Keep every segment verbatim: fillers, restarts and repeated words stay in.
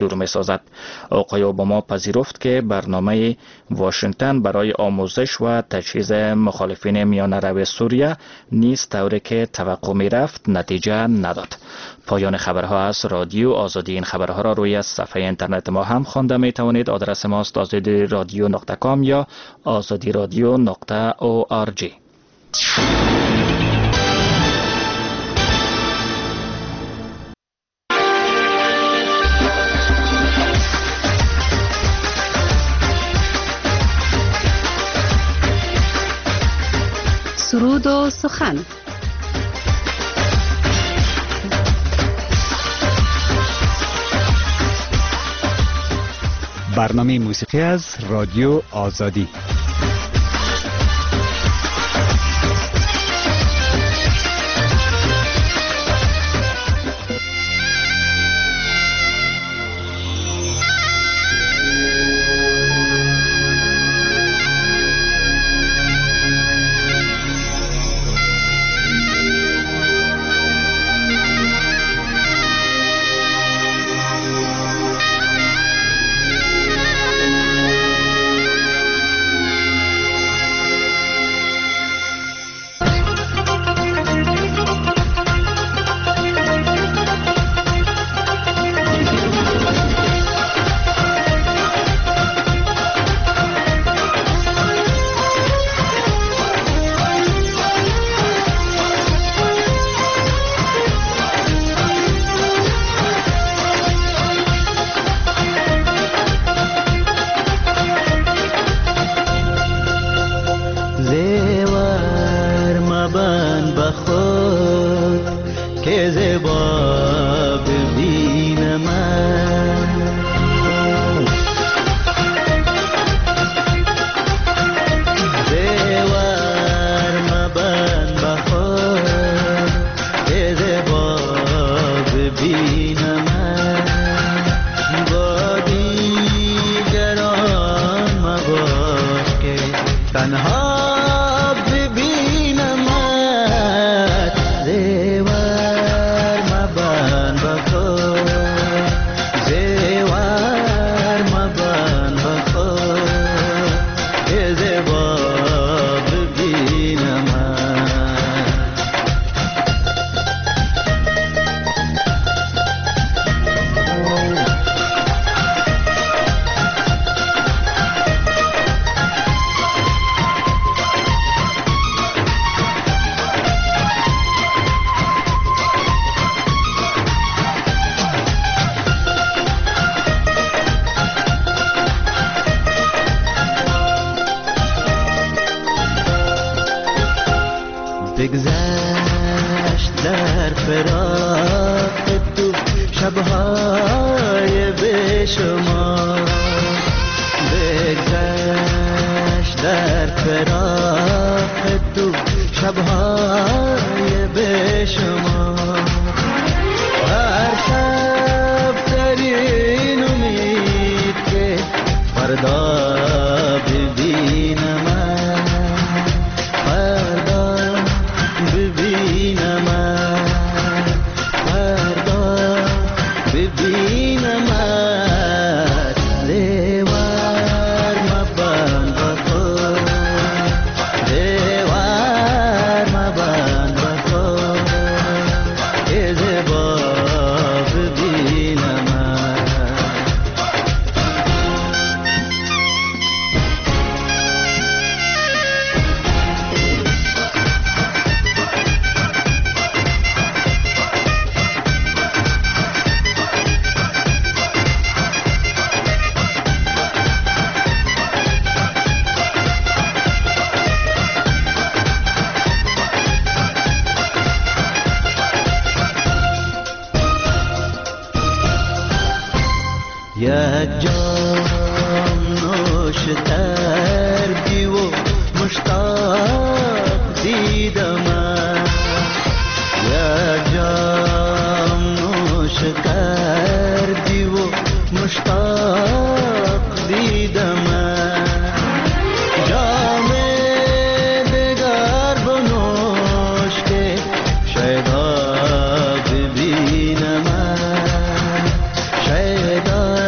دور می سازد. آقای اوباما پذیرفت که برنامه واشنگتن برای آموزش و تجهیز مخالفین میانه سوریه نیز طوری که توقع می رفت نتیجه نداد. پایان خبرها از رادیو آزادی. این خبرها را روی صفحه اینترنت ما هم خوانده می توانید. آدرس ماست آزادی رادیو نقطه کام یا آزادی رادیو نقطه او آر جی. سرود و سخن. برنامه موسیقی از رادیو آزادی. بگذشت در فراق تو شبهای بیشمار، بگذشت در فراق تو شبهای بیشمار، هر شب در این امید که فردا ببینم، یک جام نوش تردی و مشتاق دیدم، یک جام نوش کردی و مشتاق دیدم، جام دگر بنوش که شیدا ببینم، شیدا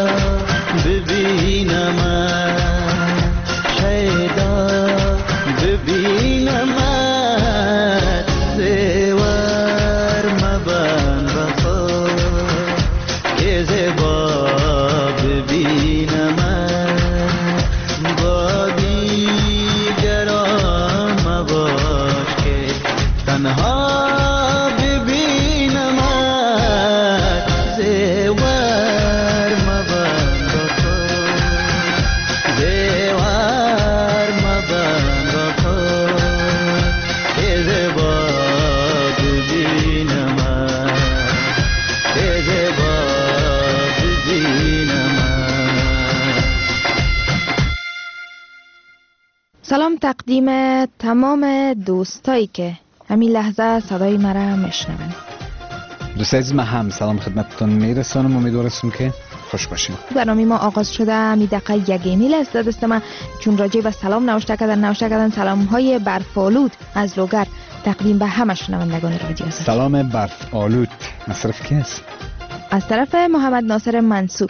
سلام تقدیم تمام دوستایی که همین لحظه صدای مرا میشنون. دوستای عزیز، من هم سلام خدمتتون میرسانم. امیدوارم که خوش باشین. برنامه ما آغاز شده. می دقیقه یک ایمیل است دست من چون راجع به سلام نوشته کردن نوشته کردن سلام های برفالود از لوگر تقدیم به همه شنوندگان رادیو آزادی. سلام برفالود از طرف کی است؟ از طرف محمد ناصر منصور.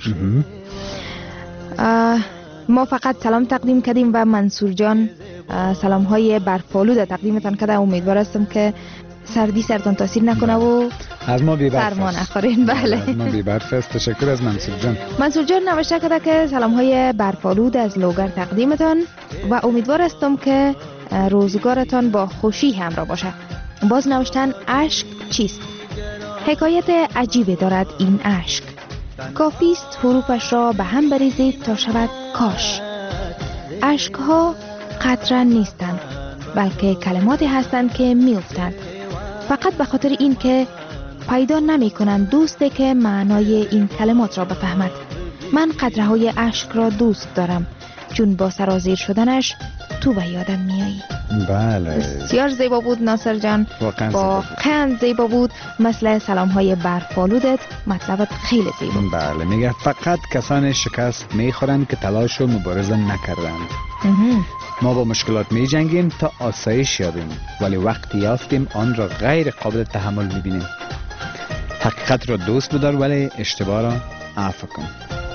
ما فقط سلام تقدیم کردیم و منصور جان سلام های برفالود تقدیمتان کرده. امیدوار هستم که سردی سرتان تاثیر نکنه و از ما بی برف سرما نخورین. بله از ما بی برف است. تشکر از منصور جان. منصور جان نوشته کرده که سلام های برفالود از لوگر تقدیمتان و امیدوار هستم که روزگارتان با خوشی همراه باشه. باز نوشتن اشک چیست؟ حکایت عجیبی دارد این اشک. کافی است حروفش را به هم بریزید تا شود کاش. اشک ها قطره نیستند بلکه کلماتی هستند که میافتند فقط به خاطر این که پیدا نمی کنند دوستی که معنای این کلمات را بفهمد. من قطره های اشک را دوست دارم چون با سرازیر شدنش تو به یادم میایی. بله بسیار زیبا بود ناصر جان، واقعا زیبا بود. مثل سلام های برفالودت مطلبت خیلی زیبا. بله میگه فقط کسان شکست میخورند که تلاش و مبارزه نکردند. ما با مشکلات می جنگیم تا آسایش یابیم ولی وقتی یافتیم آن را غیر قابل تحمل میبینیم. حقیقت را دوست بدار ولی اشتباه را عفو کن.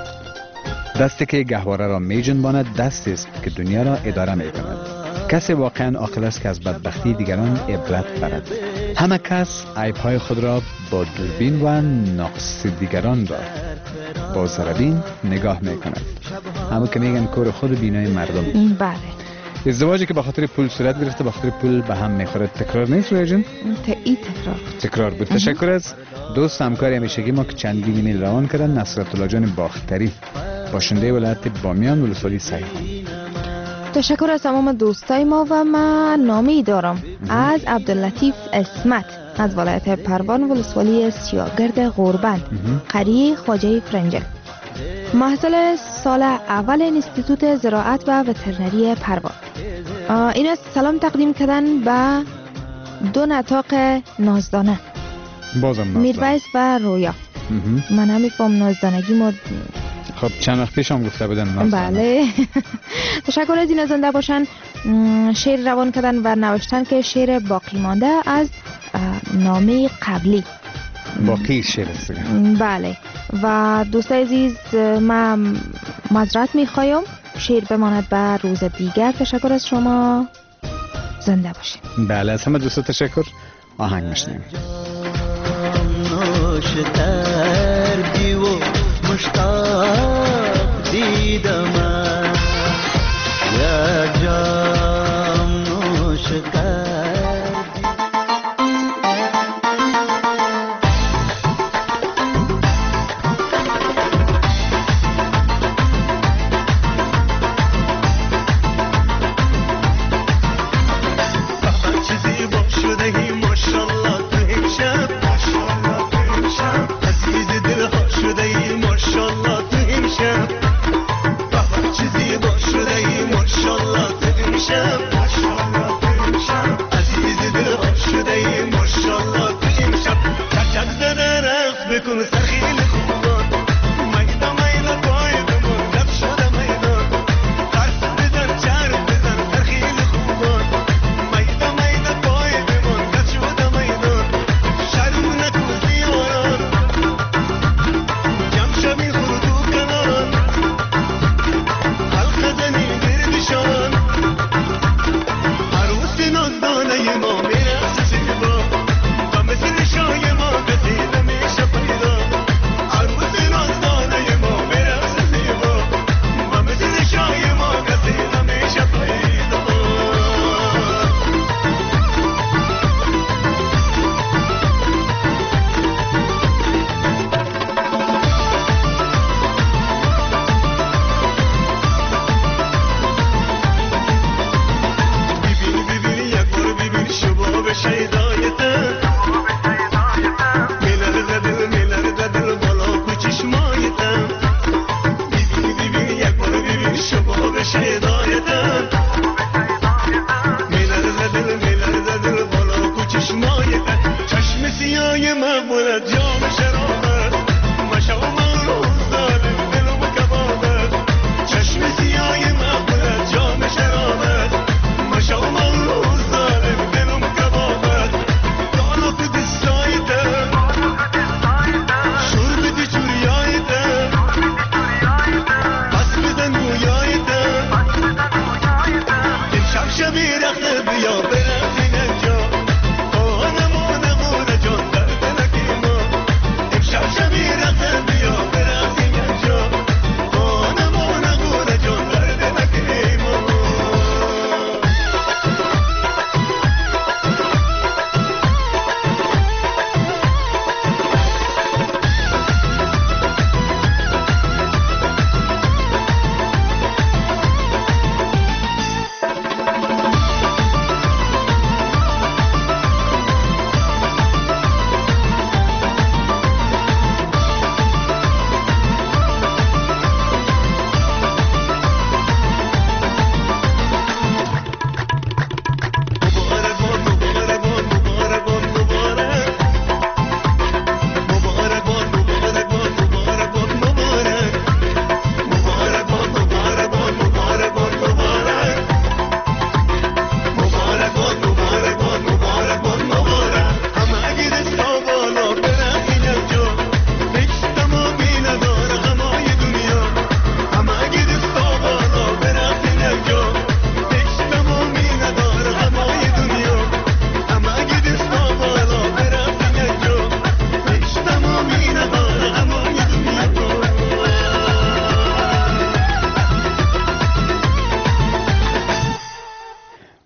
دستی که گهواره را می جنباند دستی است که دنیا را اداره می کند. کسی واقعا عاقل است که از بدبختی دیگران عبرت برد. همه کس عیب‌های خود را با دوربین و نقص دیگران را با زربین نگاه می کند. همون که میگن کور خود بینای مردم. بله. ازدواجی که به خاطر پول صورت گرفته به خاطر پول به هم میخورد تکرار نیست رویا جان؟ ای تکرار تکرار بود. تشکر از دوست همکار همیشگی ما که چندین ایمیل روان کردن. نصرت الله جان باختری باشنده ولایت بامیان ولسوالی سیحان. تشکر از تمام دوستای ما و من نامی دارم از عبداللطیف اسمت از ولایت پروان ولسوالی سیاگرد غوربند قریه خواجه فرنجل. محصل سال اول انستیتوت زراعت و وترنری پروان. این است سلام تقدیم کردن به دو نطاق نازدانه بازم نازدانه میرویس و رویا. من همیفهم نازدانگی ما خب چند وقت پیش هم گفته بودن نازدانه. بله. تشکر از این زنده باشن. شعر روان کردن و نوشتن که شعر باقی مانده از نامه قبلی باقی شعر است. بله و دوستای عزیز من معذرت میخوایم شعر بماند به روز دیگر. تشکر از شما. زنده باشید. بله از همه دوستا تشکر. آهنگ میشنیم. نوش کردی و مشتاق دیدم یک جام نوش کردی.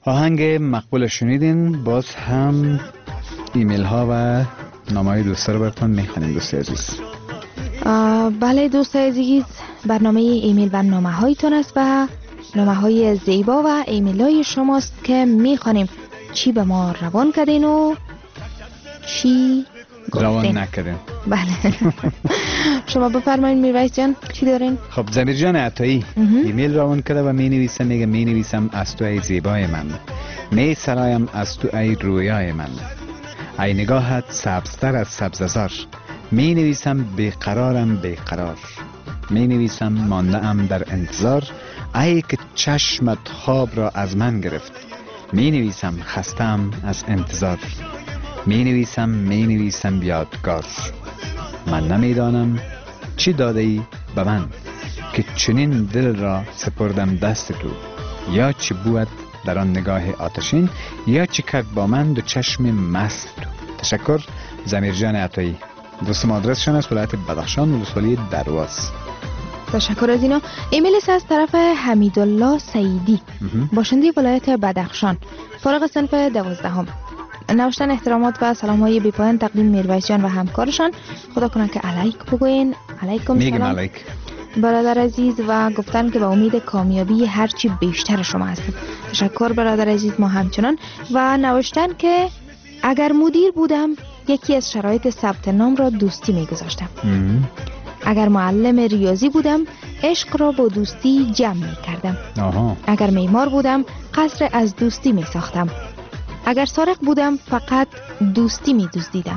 آهنگ مقبول شنیدین. باز هم ایمیل ها و نامه های دوستا رو براتون میخوانیم دوست عزیز. بله دوست عزیز، برنامه ایمیل و نامه هایتون است و نامه های زیبا و ایمیل های شماست که میخوانیم چی به ما روان کردین و چی گفتین. روان نکردین. بله. شما بفرمایید میرویس جان چی دارین؟ خب زمیر جان عطایی ایمیل روان کرده و می نویسم، میگه می نویسم از تو ای زیبای من، می سرایم از تو ای رویای من، ای نگاهت سبزتر از سبززار، می نویسم بیقرارم بیقرار، می نویسم مانده ام در انتظار، ای که چشمت خواب را از من گرفت، می نویسم خستم از انتظار، می نویسم می نویسم بیادگار، من نمیدانم چی داده ای به من که چنین دل را سپردم دست تو، یا چی بود در آن نگاه آتشین، یا چی کرد با من دو چشم مست تو. تشکر زمیر جان عطایی. دوستم آدرسشان است ولایت بدخشان، ولسوالی درواز. تشکر از اینا. ایمیل است از طرف حمیدالله سعیدی، باشنده ولایت بدخشان، فارغ صنف دوازدهم. نوشتن احترامات و سلام های بی پایان تقدیم میرویس جان و همکارشان. خدا کنه که علیک بگوین. علیکم میگم سلام علیک برادر عزیز و گفتن که به امید کامیابی هرچی بیشتر شما هستم. تشکر برادر عزیز. ما همچنان. و نوشتن که اگر مدیر بودم یکی از شرایط ثبت نام را دوستی میگذاشتم. اگر معلم ریاضی بودم عشق را با دوستی جمع می کردم. آها. اگر معمار بودم قصر از دوستی می ساختم. اگر سارق بودم فقط دوستی می دزدیدم.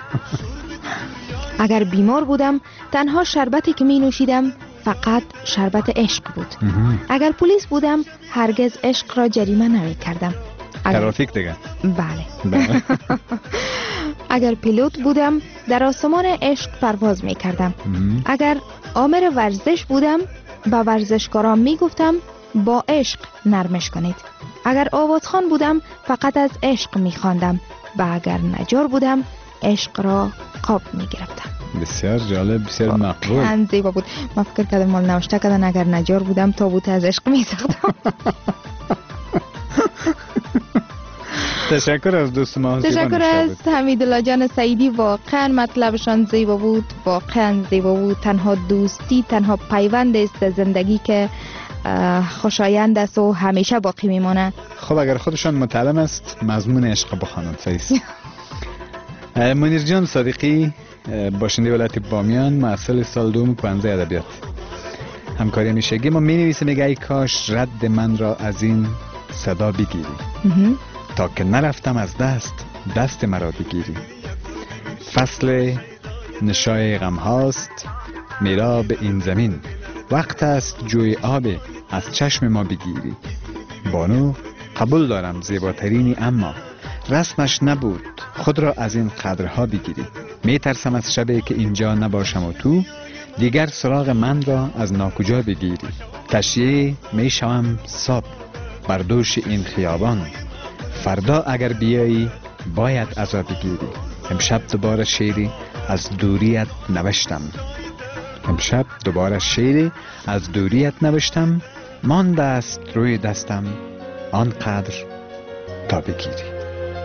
اگر بیمار بودم تنها شربتی که می نوشیدم فقط شربت عشق بود. اگر پلیس بودم هرگز عشق را جریمه نمی کردم. اگر... ترافیک دیگه. بله, بله. اگر پیلوت بودم در آسمان عشق پرواز می کردم. اگر آمر ورزش بودم با ورزشکاران می گفتم با عشق نرمش کنید. اگر آوازخوان بودم فقط از عشق می خواندم و اگر نجار بودم عشق را قاب می گرفتم. بسیار جالب، بسیار مقبول. خیلی زیبا بود. ما فکر کردم مال نوشته کردن اگر نجار بودم تابوت از عشق می ساختم. تشکر از دوست ما. تشکر از حمیدالله جان سعیدی. واقعا مطلبشان زیبا بود، واقعا زیبا بود. تنها دوستی، تنها پیوند است زندگی که خوشایند است و همیشه باقی میمانه. خب اگر خودشان متعلم است مضمون عشق بخوانند. صحیح. منیر جان صادقی باشنده ولایت بامیان، محصل سال دوم کانزه ادبیات، همکاری همیشگی ما. می نویسه میگه ای کاش رد من را از این صدا بگیری تا که نرفتم از دست دست مرا بگیری. فصل نشای غم هاست میرا به این زمین، وقت است جوی آب از چشم ما بگیری. بانو قبول دارم زیباترینی اما رسمش نبود خود را از این قدرها بگیری. می ترسم از شبی که اینجا نباشم و تو دیگر سراغ من را از ناکجا بگیری. تشیه می شوم صبح بر دوش این خیابان، فردا اگر بیایی باید عذا بگیری. امشب دوباره شعری از دوریت نوشتم، امشب دوباره شعری از دوریت نوشتم، مانده است روی دستم آنقدر تا بگیری.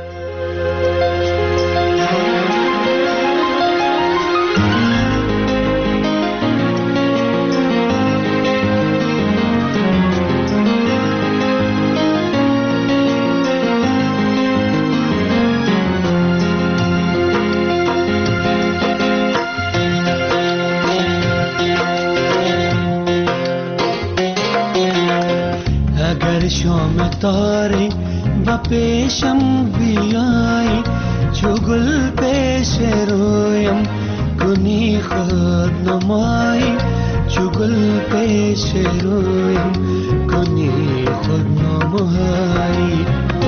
شام تاری و پیشم بیایی، چو گل پیش رویم کنی خود نمایی، چو گل پیش رویم کنی خود نمایی.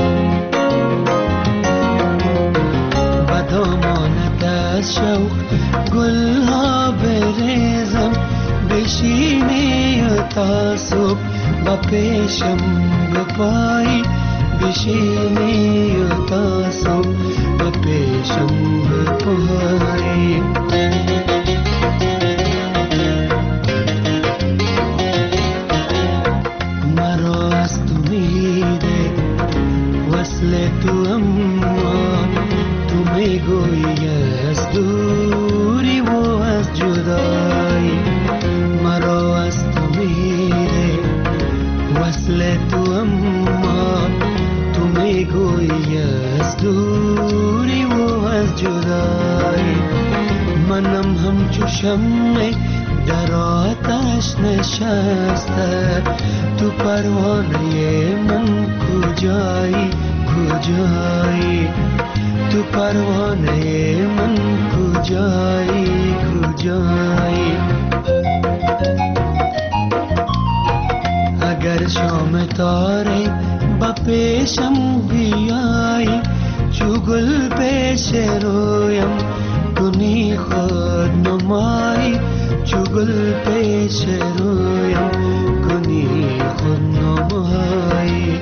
و دامانت از شوق گل ها بریزم، بشینی تا صبح و پیشم بپایی، بشینی تا صبح و پیشم بپایی. مرا از تو میده چشمش نشسته، تو پروانه من کجایی کجایی، تو پروانه من کجایی کجایی. اگر شام تاره با پیشم بیایی، چو گل پیش رویم کنی خود نمایی، چو گل پیش رویم کنی خود نمایی.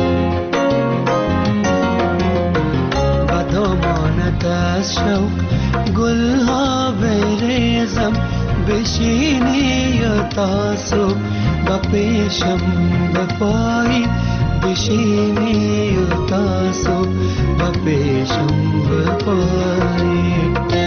با دامانت از شوق گلها بریزم، بشینی و تا صبح با پیشم بپایی، بشینی و تا صبح با پیشم بپایی.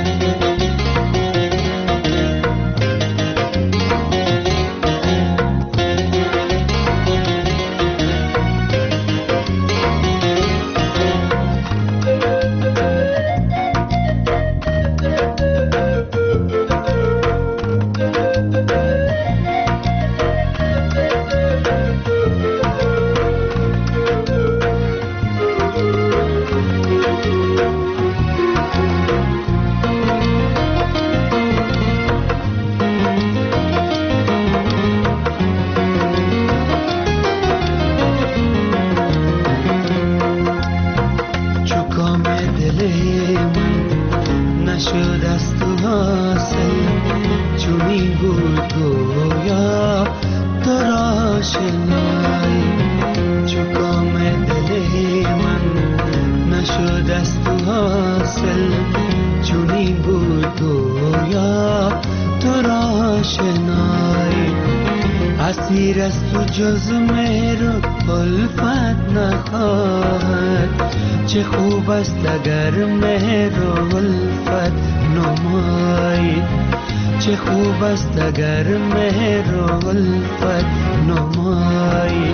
اسیر است تو جز مهر الفت نخواهد، چه خوب است اگر مهر الفت نمایی، چه خوب است اگر مهر الفت نمایی.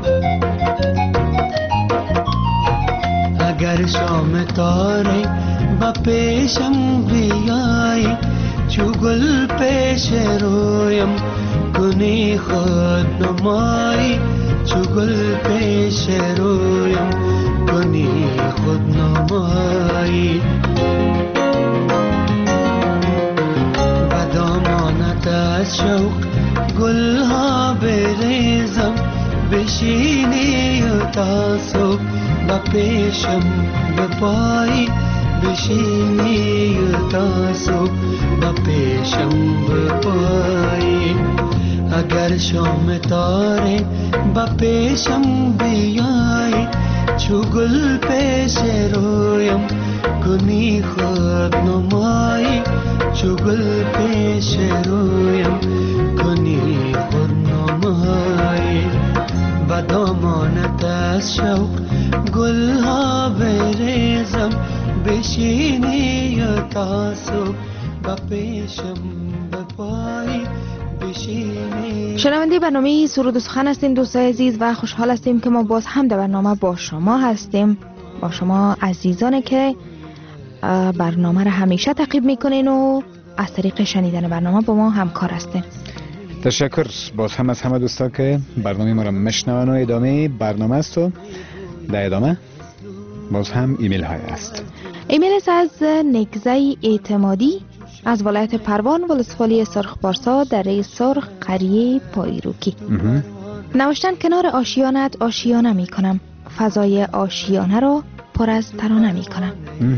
اگر شام تاره با پیشم بیایی، چو گل پیش رویم کنی خود نمایی، چو گل پیش رویم کنی خود نمایی. و دامانت از شوق گلها بریزم، بشینی و تا صبح با پیشم بپایی، بشینی و تا صبح با پیشم بپایی. اگر شام تاره با پیشم بیایی، چو گل پیش رویم کنی خود نمایی، چو گل پیش رویم کنی خود نمایی. و دامانت از شوق گلها بریزم، بشینی و تا صبح با پیشم بپایی. شنونده برنامه سرود و سخن هستیم دوستای عزیز و خوشحال هستیم که ما باز هم در برنامه با شما هستیم، با شما عزیزانی که برنامه را همیشه تعقیب میکنین و از طریق شنیدن برنامه با ما همکار هستین. تشکر باز هم از همه دوستا که برنامه ما را میشنون و ادامه برنامه است و در ادامه باز هم ایمیل های است. ایمیل است از نگزه اعتمادی از ولایت پروان ولسوالی سرخ پارسا دره سرخ قریه پایروکی. نوشتن کنار آشیانت آشیانه می کنم، فضای آشیانه را پر از ترانه می کنم.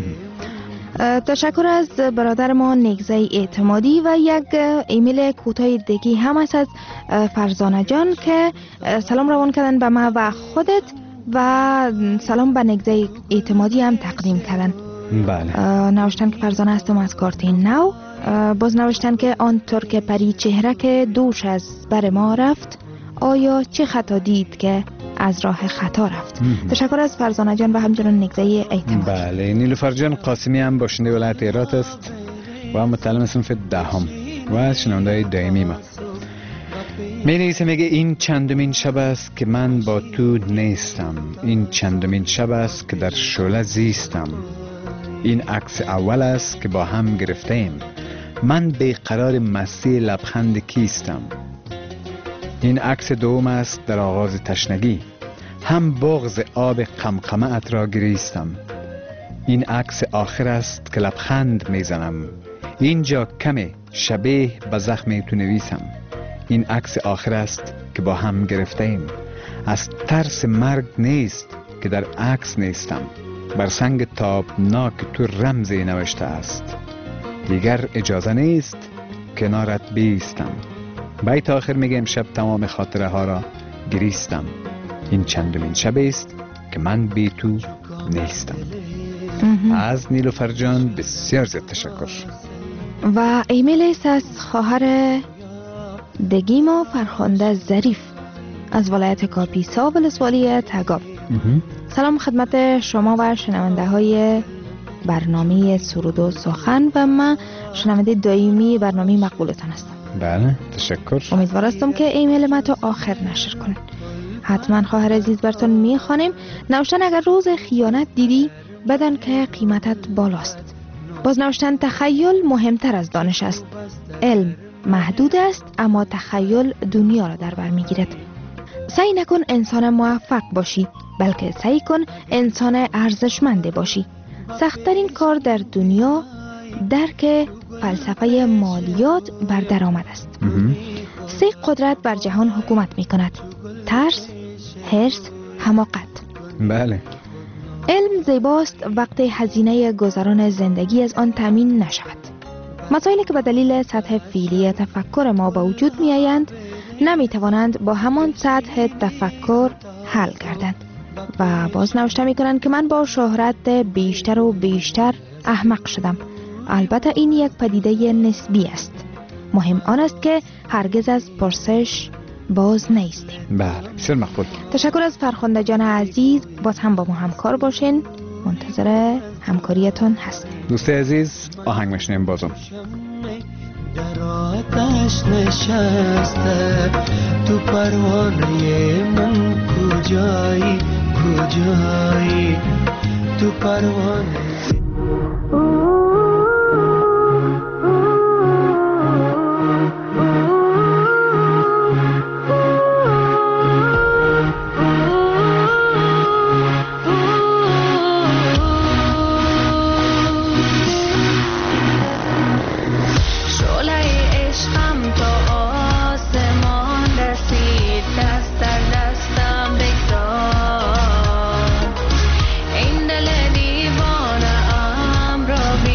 تشکر از برادر ما نگزه اعتمادی و یک ایمیل کوتاه دیگه هم است از فرزانه جان که سلام روان کردن به ما و خودت و سلام به نگزه اعتمادی هم تقدیم کردن. بله. نوشتن که فرزانه هستم از کارتین نو. باز نوشتن که آنطور که پری چهره که دوش از بر ما رفت، آیا چه خطا دید که از راه خطا رفت. تشکر از فرزانه جان و همچنان نگزه اعتمادی. بله. نیلوفر جان قاسمی هم باشنده ولایت هرات است و متعلم صنف دهم و شنونده دائمی ما. می نویسه میگه این چندمین شب است که من با تو نیستم، این چندمین شب است که در شعله زیستم، این عکس اول است که با هم گرفتیم، من بیقرار مستی لبخند کیستم، این عکس دوم است در آغاز تشنگی. هم بغض آب قمقمه‌ات را گریستم. این عکس آخر است که لبخند میزنم. اینجا کمی شبیه به زخم تو نویسم. این عکس آخر است که با هم گرفته ایم. از ترس مرگ نیست که در عکس نیستم. بر سنگ تابناک تو رمزی نوشته است. دیگر اجازه نیست کنارت بیستم. بیت آخر میگه امشب تمام خاطره ها را گریستم. این چندمین شب است که من بی تو نیستم. از نیلوفر جان بسیار زیاد تشکر. و ایمیل است از خواهر دگیما فرخنده ظریف از ولایت کاپیسا ولسوالی تگاب. سلام خدمت شما و شنونده های برنامه سرود و سخن و من شنونده دائمی برنامه مقبولتان هستم. بله تشکر. امیدوار هستم که ایمیل ما تا آخر نشر کنید. حتما خواهر عزیز براتون میخوانیم. نوشتن اگر روز خیانت دیدی بدن که قیمتت بالاست. باز نوشتن تخیل مهمتر از دانش است. علم محدود است اما تخیل دنیا را در بر میگیرد. سعی نکن انسان موفق باشی بلکه سعی کن انسان ارزشمند باشی. سخت‌ترین کار در دنیا درک فلسفه مالیات بر درآمد است. سه قدرت بر جهان حکومت می کند: ترس، حرص، حماقت. بله. علم زیباست وقتی هزینه گذران زندگی از آن تامین نشود. مسائلی که به دلیل سطح فعلی تفکر ما به وجود می آیند نمی توانند با همان سطح تفکر حل گردند. و باز نوشته می کنند که من با شهرت بیشتر و بیشتر احمق شدم. البته این یک پدیده نسبی است. مهم آن است که هرگز از پرسش باز نیستیم. بله بسیار مقبول. تشکر از فرخنده جان عزیز. باز هم با ما همکار باشین. منتظر همکاریتون هستیم. دوست عزیز آهنگ میشنیم بازم. در آتش نشسته تو پروانه من کجایی کجایی تو پروانه این دل دیوانه ام را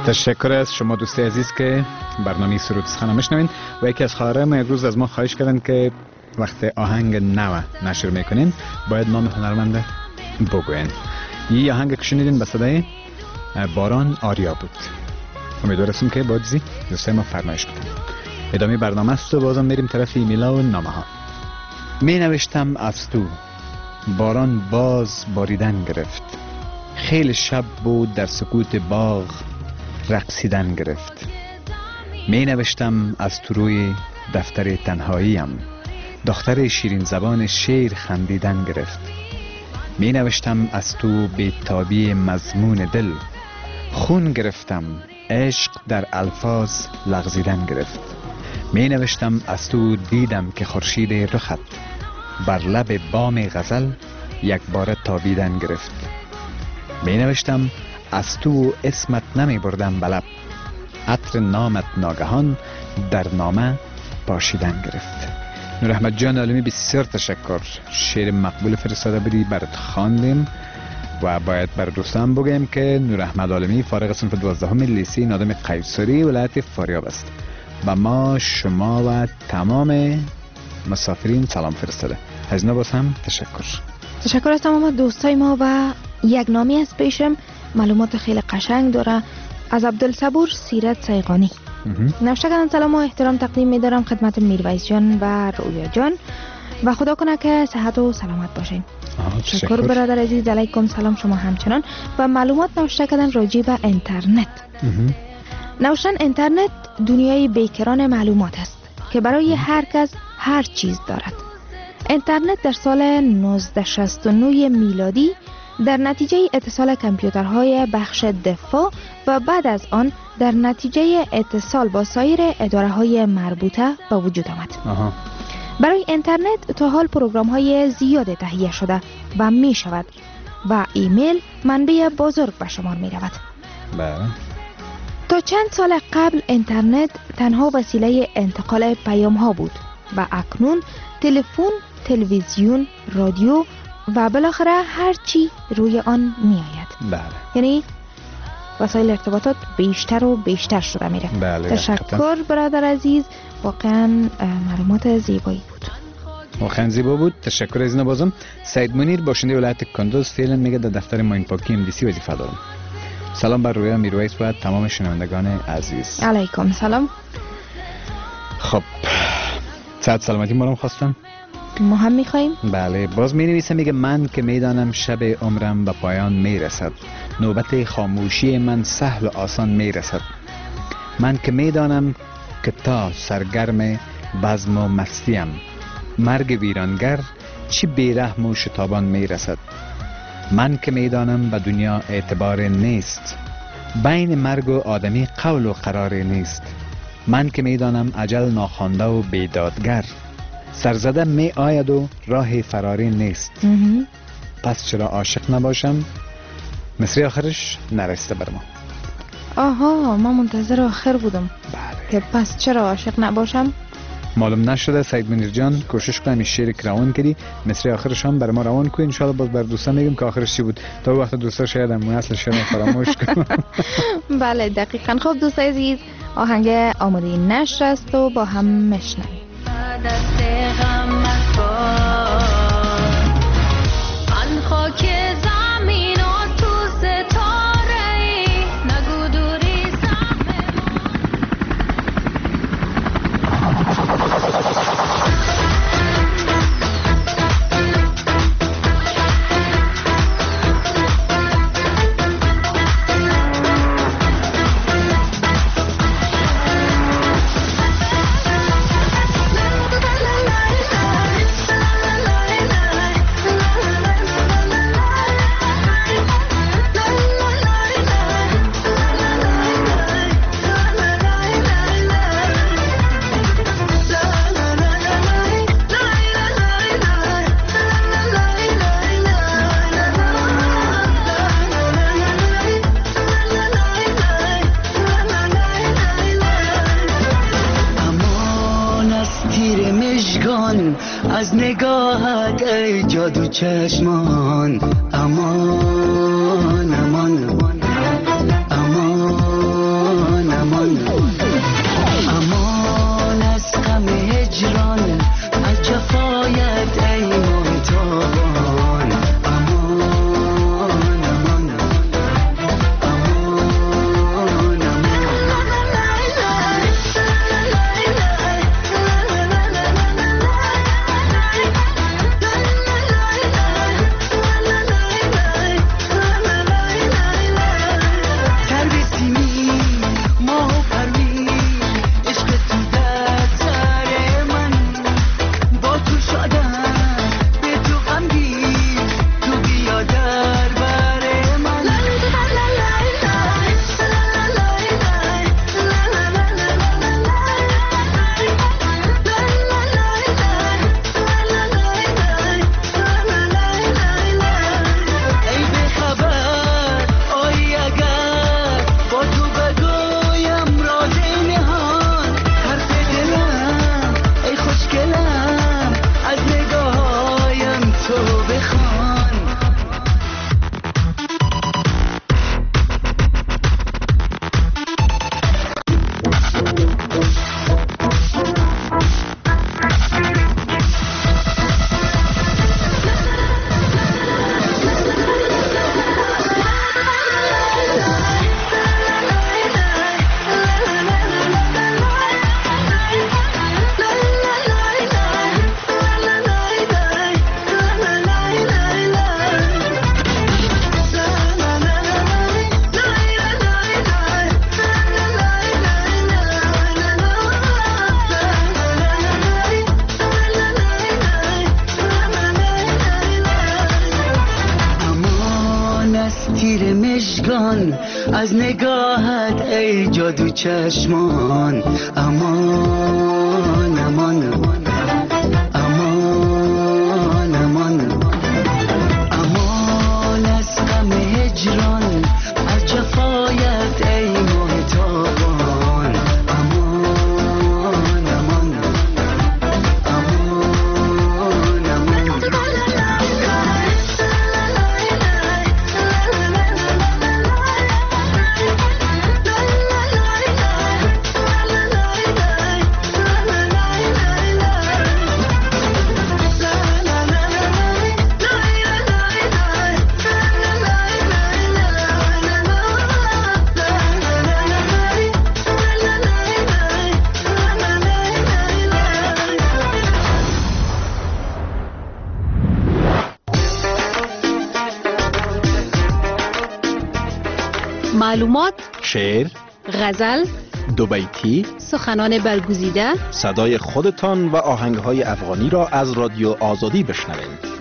تشکر از شما دوستی عزیز که برنامه سرود سخن میشنوین و یکی از خواهرای ما امروز از ما خواهش کردن که وقتی آهنگ نو نشر میکنین باید نام هنرمنده بگوین. این آهنگ که شنیدین به صدای باران آریا بود. امیدوارم که بازی دوستای ما فرمایش بدن. ادامه برنامه است و بازم میریم طرف ایمیلا و نامه ها. می نوشتم از تو باران باز باریدن گرفت، خیلی شب بود در سکوت باغ رقصیدن گرفت. می نوشتم از تو روی دفتر تنهاییم، دختر شیرین زبان شعر خندیدن گرفت. می نوشتم از تو بی‌تابی مضمون دل، خون گرفتم عشق در الفاظ لغزیدن گرفت. می نوشتم از تو دیدم که خورشید رخت بر لب بام غزل یک بار تابیدن گرفت. می نوشتم از تو اسمت نمی بردم به لب، عطر نامت ناگهان در نامه پاشیدن گرفت. نور احمد جان عالمی بسیار تشکر، شعر مقبول فرستاده بودی برات خواندیم و باید بر دوستان بگیم که نور احمد عالمی فارغ صنف دوازدهم لیسه نادم قیصری ولایت فاریاب است. و ما شما و تمام مسافرین سلام فرستاده. از نو باز هم تشکر. تشکر از تمام دوستای ما و یک نامی از پیشم معلومات خیلی قشنگ داره از عبدالصبور سیرت سیغانی. نوشته کردن سلام و احترام تقدیم می‌دارم خدمت میرویس جان و رویا جان و خدا کنه که صحت و سلامت باشین. تشکر برادر عزیز. علیکم سلام شما همچنان. و معلومات نوشته کردن راجع به اینترنت. نوشتن اینترنت دنیای بیکران معلومات است که برای هر کس هر چیز دارد. اینترنت در سال نوزده شصت و نه میلادی در نتیجه اتصال کامپیوترهای بخش دفاع و بعد از آن در نتیجه اتصال با سایر اداره‌های مربوطه به وجود آمد. آها. برای اینترنت تا حال پروگرام‌های زیاد تهیه شده و می شود و ایمیل منبع بزرگ به شمار می رود. بله. تا چند سال قبل اینترنت تنها وسیله انتقال پیام ها بود و اکنون تلفن، تلویزیون، رادیو و بالاخره هر چی روی آن می آید. بله. یعنی وسایل ارتباطات بیشتر و بیشتر شده میره. بله. تشکر برادر عزیز، واقعا معلومات زیبایی بود. واقعا زیبا بود. تشکر از نبازم. سید منیر باشنده ولایت کندوز فعلا میگه در دفتر ماین پاکی ام دی سی وظیفه دارم. سلام بر رویا میرویس و تمام شنوندگان عزیز. علیکم سلام. خب صحت سلامتی ما رو خواستم. ما هم میخواییم. بله. باز می نویسه میگه من که میدانم شب عمرم به پایان میرسد، نوبت خاموشی من سهل و آسان میرسد. من که میدانم که تا سرگرم بزم و مستیم، مرگ ویرانگر چی بیرحم و شتابان میرسد. من که میدانم به دنیا اعتبار نیست، بین مرگ و آدمی قول و قرار نیست. من که میدانم اجل ناخوانده و بیدادگر، سرزده می آید و راه فراری نیست. پس چرا عاشق نباشم؟ مصری آخرش نرسته بر ما. آها، ما منتظر آخر بودم. بله. که پس چرا عاشق نباشم؟ معلوم نشده. سید منیر جان کوشش کنم این شعر که روان کردی مصری آخرش هم بر ما روان کنی. انشاءالله باز بر دوستان میگم که آخرش چی بود. تا وقت دوستا شاید هم اصل شعر فراموش کنم. بله دقیقاً. خب دوستای عزیز، آهنگ آماده نشر است و با هم میشنویم. دست غم مخواه آن خاک زمین و تو ستاره ای نگو دوری سهم از نگاهت ای جادو چشمان، امان امان امان تیر مشگان از نگاهت ای جادو چشمان. امان امان امان امان امان از غم هجران، از جفایت ای ماه تابان. امان امان امان امان معلومات، شعر، غزل، دو بیتی، سخنان برگزیده، صدای خودتان و آهنگهای افغانی را از رادیو آزادی بشنوید.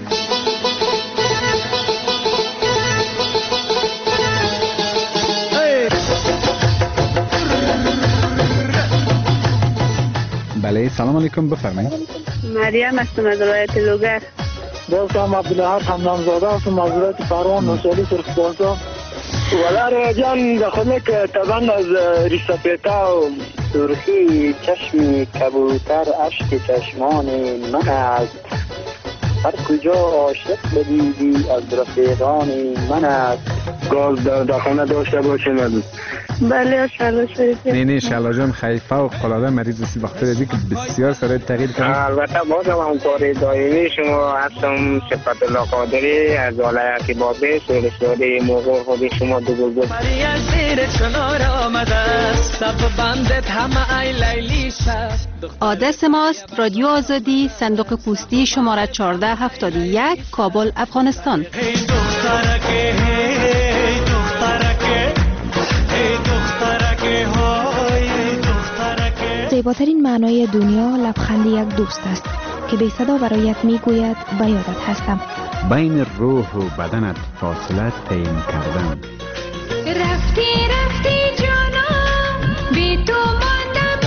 بله سلام علیکم، بفرمایید. مریم هستم از ولایت لوگر. دوستم عبدالحق حمدانزاده هستم از ولایت پروان نوشالی سرخپارسا. ولی جان داخله که طبعا از ریسپیتا و سرخی چشم کبوتر اشک چشمان من است. هر کجا عاشق بدیدی از رفیقان من است. گاز در داخله داشته باشه ندید. بله شلا شریف. نه نه شلا جان خیلی فوق العاده مریض سی وقت دیدی که بسیار سره تغییر کرد. البته بازم همکار دائمی شما هستم. صفت الله قادری از ولایت بابی سولسواری موقع خود شما دو گل مری از زیر چنار آمده است سب بندت همه ای لیلی شد. آدرس ماست رادیو آزادی، صندوق پستی شماره چهارده هفتاد و یک، کابل، افغانستان. ای دخترکه ای دخترکه ای دخترکه های دخترکه. زیباترین معنای دنیا لبخند یک دوست است که بی صدا برایت میگوید به یادت هستم. بین روح و بدنت فاصله تعیین کردن. رفتی رفتی جانم بی تو ماندم.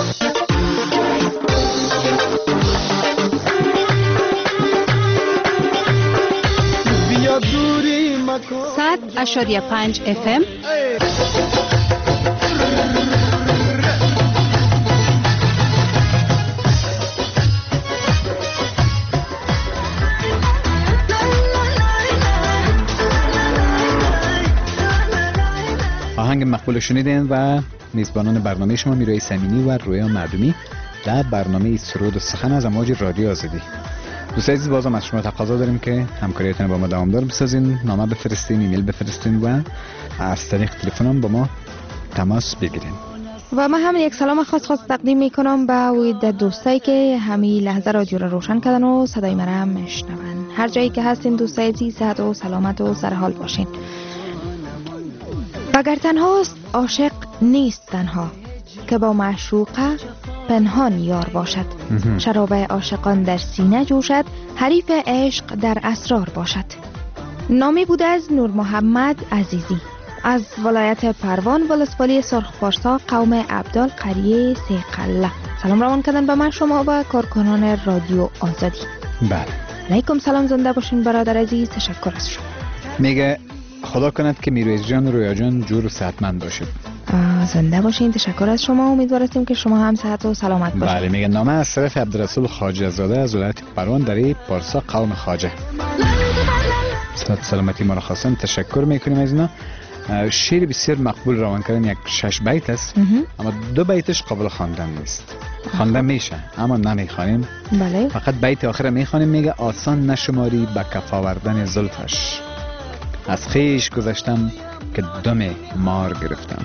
بیا دوری مکن. صد و هشتاد و پنج اف ام. آهنگ مقبول شنیدین و میزبانان برنامه شما میرای سمینی و رویا معدومی در برنامه سرود و سخن از امواج رادیو آزادی. دوستان عزیز بازم از شما تقاضا داریم که همکاریتون با ما دوامدار بسازین، نامه بفرستین، ایمیل بفرستین و از طریق تلفن هم با ما تماس بگیرین. و من هم یک سلام خاص خاص تقدیم میکنم به وید دوستایی که همین لحظه رادیو را روشن کردن و صدای مرا هم میشنون. هر جایی که هستین دوستای عزیز صحت و سلامت و سرحال باشین. اگر تنهاست عاشق نیست تنها، که با معشوقه پنهان یار باشد. شراب عاشقان در سینه جوشد، حریف عشق در اسرار باشد. نامی بود از نور محمد عزیزی از ولایت پروان ولسوالی سرخپارسا، قوم عبدال، قریه سیقله. سلام روان کردن به من شما و کارکنان رادیو آزادی. بله علیکم سلام، زنده باشین برادر عزیز. تشکر از شما. میگه خدا کند که میرویز جان و رویا جان جور و صحتمند باشید. زنده باشین. تشکر از شما. امیدوارم که شما هم صحت و سلامت باشید. بله میگه نامه از طرف عبدالرسول خواجه زاده از ولایت پروان در پارسا، قوم خواجه. صحت سلامتی ما را خواستن. تشکر میکنیم از اینا. شعر بسیار مقبول روان کردن یک شش بیت است، اما دو بیتش قابل خواندن نیست. خواندن میشه اما نمیخوانیم. بله. فقط بیت آخر میخوانیم. میگه آسان نشماری به کف آوردن زلفش، از خیش گذشتم که دم مار گرفتم.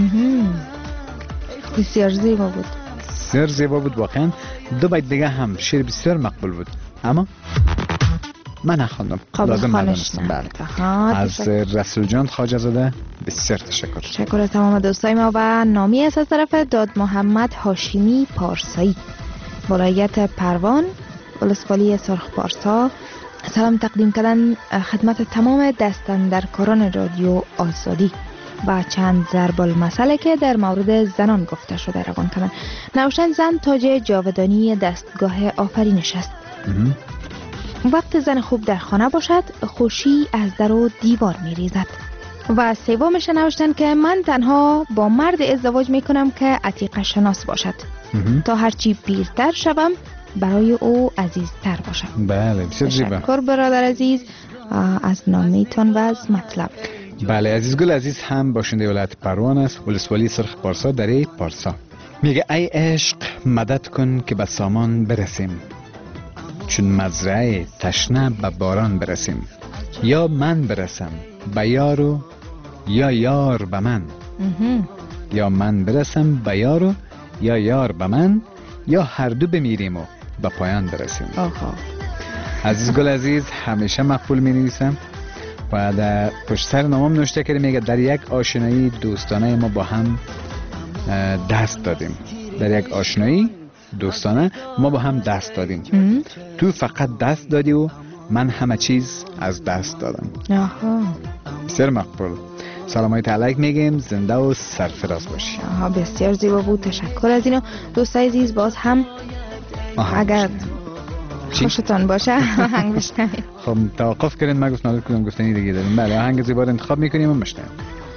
بسیار زیبا بود. بسیار زیبا بود واقعا. دو بیت دیگه هم شعر بسیار مقبول بود اما من نخواندم، لازم ندانستم. بله. از رسول جان خواجه زاده بسیار تشکر. تشکر از تمام دوستای ما. و نامی از طرف داد محمد هاشمی پارسایی، ولایت پروان ولسوالی سرخپارسا، سلام تقدیم کردن خدمت تمام دستاندرکاران رادیو آزادی و چند ضرب المثل که در مورد زنان گفته شده روان کردن. نوشتن زن تاج جاودانی دستگاه آفرینش است. وقت زن خوب در خانه باشد خوشی از در و دیوار می ریزد. و سومش نوشتن که من تنها با مرد ازدواج می کنم که عتیقه شناس باشد تا هرچی پیرتر شوم برای او عزیزتر باشد. بله بسیار زیبا. تشکر برادر عزیز از نامیتون و از مطلب. بله عزیزگل عزیز هم باشنده ولایت پروان است، ولسوالی سرخ پارسا دره پارسا. میگه ای عشق مدد کن که به سامان برسیم، چون مزرعه تشنه به باران برسیم. یا من برسم به یارو یا یار به من. یا من برسم به یارو یا یار به من، یا هر دو بمیریم و به پایان برسیم. آها. عزیز گل عزیز همیشه مقبول می نویسم و در پشت سر نامم نوشته کرده، میگه در یک آشنایی دوستانه ما با هم دست دادیم. در یک آشنایی دوستانه ما با هم دست دادیم. تو فقط دست دادی و من همه چیز از دست دادم. آها. بسیار مقبول. سلامایت علیک میگیم، زنده و سرفراز باشی. آها بسیار زیبا بود، تشکر از اینو. دوستای عزیز باز هم اگر خوشتان باشه آهنگ بشنوید. خب توقف کردین، ما گفت نادر کدوم گفتنی دیگه داریم. بله آهنگ زیبا رو انتخاب میکنیم و بشنویم.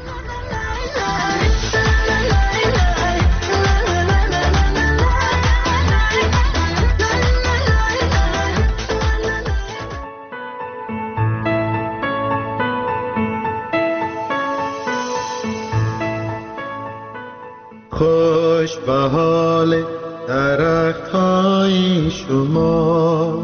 خوش به حال درخت های شما،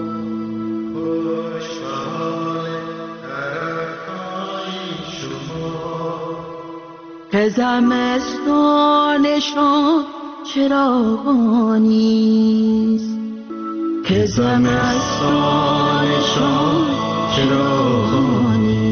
خوش به حال درخت های شما، که زمستانشان چراغانیست، که زمستانشان چراغانیست.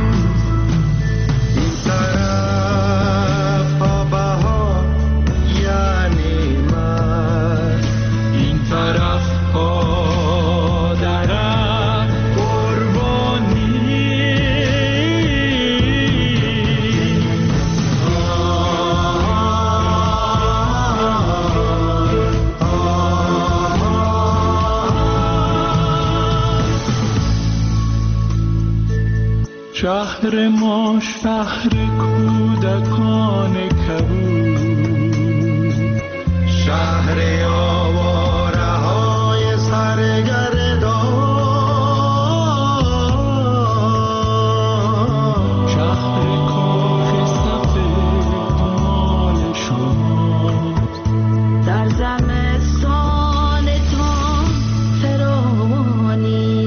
شهر ما شهر کودکان کبود، شهر آواره های سرگردان، شهر کاخ سفید مال شماست. در زمستانتان فراوانی،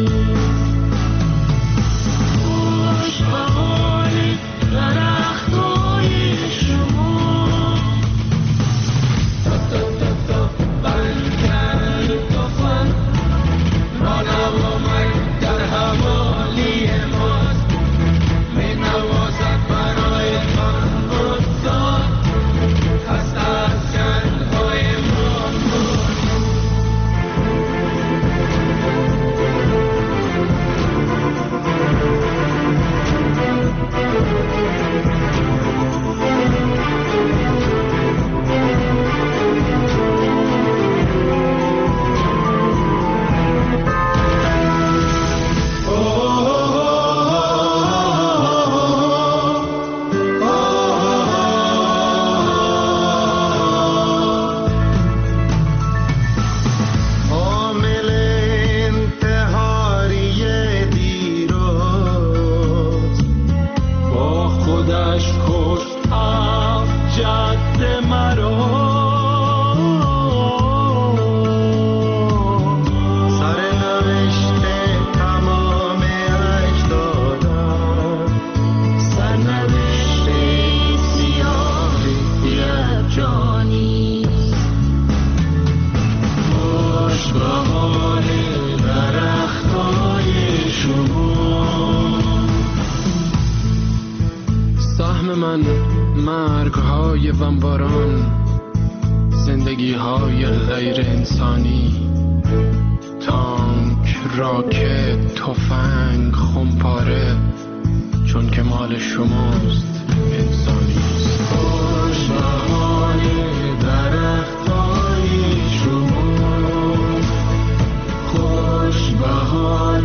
مرگ‌های بمباران، زندگی‌های غیر انسانی، تانک تانک، راکت، تفنگ، خمپاره، چون که مال شماست انسانی است. خوش به حال درختای شما، خوش به حال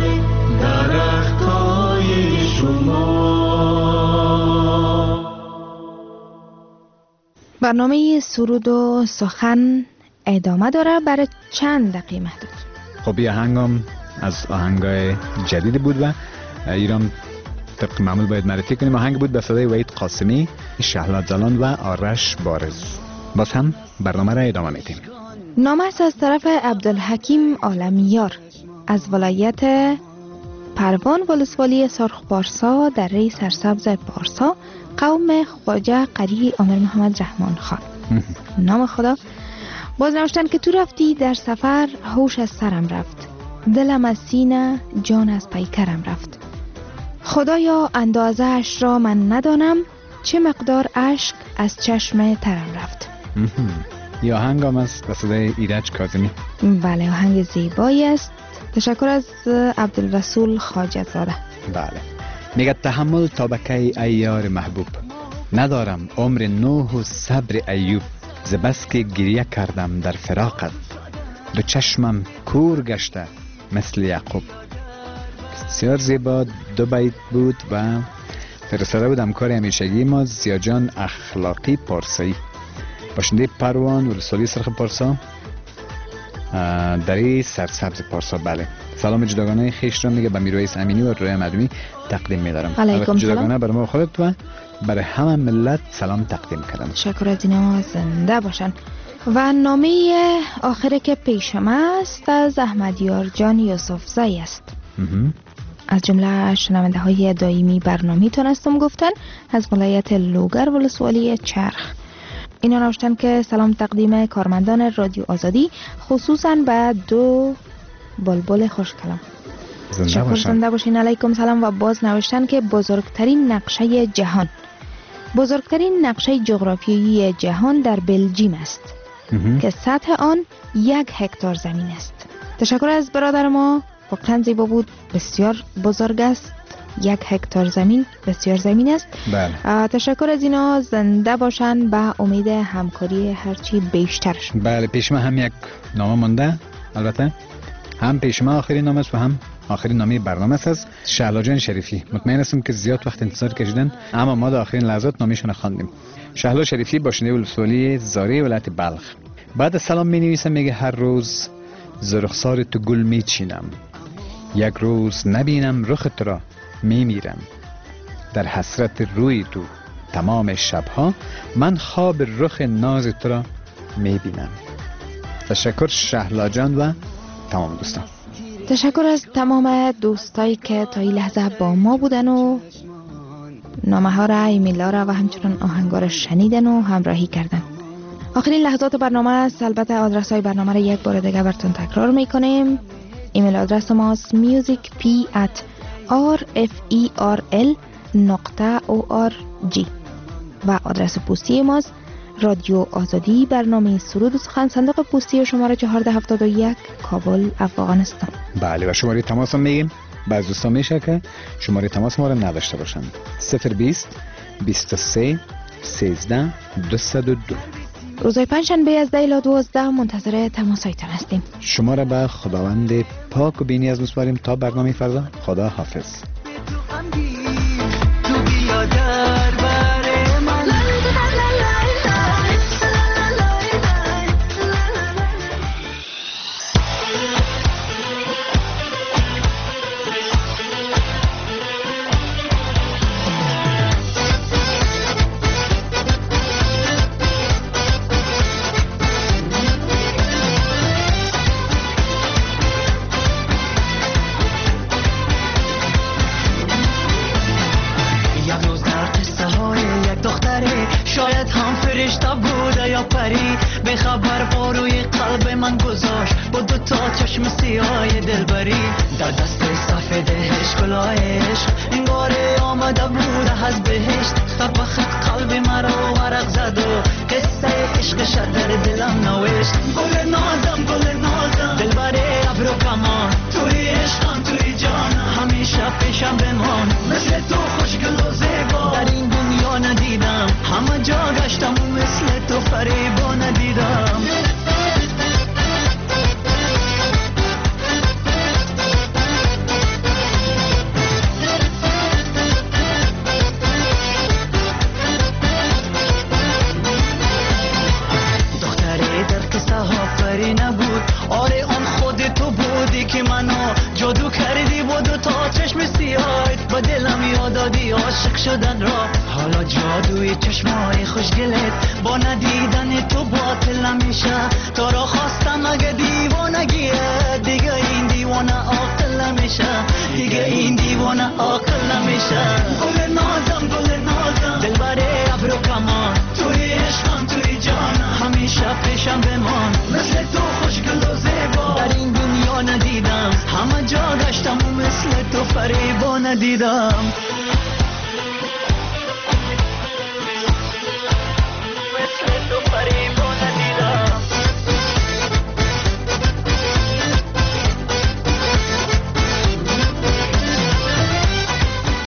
درختای شما. برنامه سرود و سخن ادامه داره برای چند دقیقه محدود. خب یه آهنگم از آهنگای جدید بود و ایران طبق معمول باید معرفی کنیم. آهنگ بود به صدای وحید قاسمی، شهلا جلان و آرش بارز. باز هم برنامه را ادامه میدیم. نامه است از طرف عبدالحکیم عالمیار از ولایت پروان ولسوالی سرخ پارسا در ری سرسبز پارسا، قوم خواجه قری عامر محمد رحمان خان. نام خدا. باز نوشتن که تو رفتی در سفر، هوش از سرم رفت، دلم از سینه، جان از پیکرم رفت. خدایا اندازه‌اش را من ندانم، چه مقدار اشک از چشم ترم رفت. یه آهنگ هم است به صدای ایرج کاظمی. بله، آهنگ زیبایی است. تشکر از عبدالرسول خواجه زاده. بله. میگه تحمل تا به کی ای یار محبوب، ندارم عمر نوح و صبر ایوب. ز بس که گریه کردم در فراقت، دو چشمم کور گشته مثل یعقوب. بسیار زیبا دو بیت بود و فرستاده بود همکار همیشگی ما زیاجان اخلاقی پارسایی، باشنده پروان ولسوالی سرخ پارسا دری سرسبز پارسا. بله، سلام جداگانه خیش را میگه به میرویس امینی و رویا مدومی تقدیم میدارم. علیکم جداگانه برای ما خودت و برای همه ملت سلام تقدیم کردم. تشکر از اینا، زنده باشن. و نامه آخری که پیشم است از احمدیار جان یوسف زی است. از جمله شنونده های دائمی برنامه تونستم گفتن از ولایت لوگر ولسوالی چرخ. اینا نوشتن که سلام تقدیم کارمندان رادیو آزادی، خصوصا به دو بلبل خوشکلام. زنده باشن. زنده باشین. علیکم سلام. و باز نوشتن که بزرگترین نقشه جهان، بزرگترین نقشه جغرافیایی جهان در بلژیم است که سطح آن یک هکتار زمین است. تشکر از برادر ما، واقعا زیبا بود، بسیار بزرگ است. یک هکتار زمین بسیار زمین است. بله. تشکر از اینا، زنده باشن به امید همکاری هرچی بیشترش. بله، پیش ما هم یک نامه مونده، البته هم پیش ما آخرین نامه است و هم آخرین نامه برنامه است از شهلا جان شریفی. مطمئن هستم که زیاد وقت انتظار کشیدن، اما ما در آخرین لحظات نامه‌شون خواندیم. شهلا شریفی باشنده ولسوالی زاری ولایت بلخ. بعد سلام می نویسم، میگه هر روز ز رخسار تو گل میچینم، یک روز نبینم رخ تو را میمیرم. در حسرت روی تو تمام شبها، من خواب رخ ناز تو را میبینم. تشکر شهلا جان و تمام دوستان. تشکر از تمام دوستایی که تا این لحظه با ما بودن و نامه ها را، ایمیل ها را و همچنان آهنگا را شنیدن و همراهی کردن. آخرین لحظات برنامه است. البته آدرس های برنامه را یک بار دیگه براتون تکرار میکنیم. ایمیل آدرس ماست musicp at rferl نقطه org و آدرس پستی ماست رادیو آزادی، برنامه سرود و سخن، صندوق پستی شماره چهارده هفتاد و یک، کابل، افغانستان. بله، و شماره تماس هم میگیم. بعض دوستان میشه که شماره تماس ما رو نداشته باشن. صفر بیست بیست و سه سیزده دویست و دو. روزهای پنجشنبه از ده الی دوازده منتظر تماسایتان هستیم. شما را به خداوند پاک و بی‌نیاز میسپاریم تا برنامه فردا. خدا حافظ. گل نازم گل نازم دلبر ابرو کمان توی عاشق شدن را، حالا جادوی چشمای خوشگلت با ندیدن تو باطل نمیشه. تو را خواستم اگه دیوانگیه، دیگه این دیوانه عاقل نمیشه، دیگه این دیوانه عاقل نمیشه. گل نازم گل نازم دلبره ابرو کمان، توی عشقم توی جانم همیشه پیشم بمان. مثل تو خوشگل و زیبا در این دنیا ندیدم، همه جا گشتم و مثل تو فریبا ندیدم.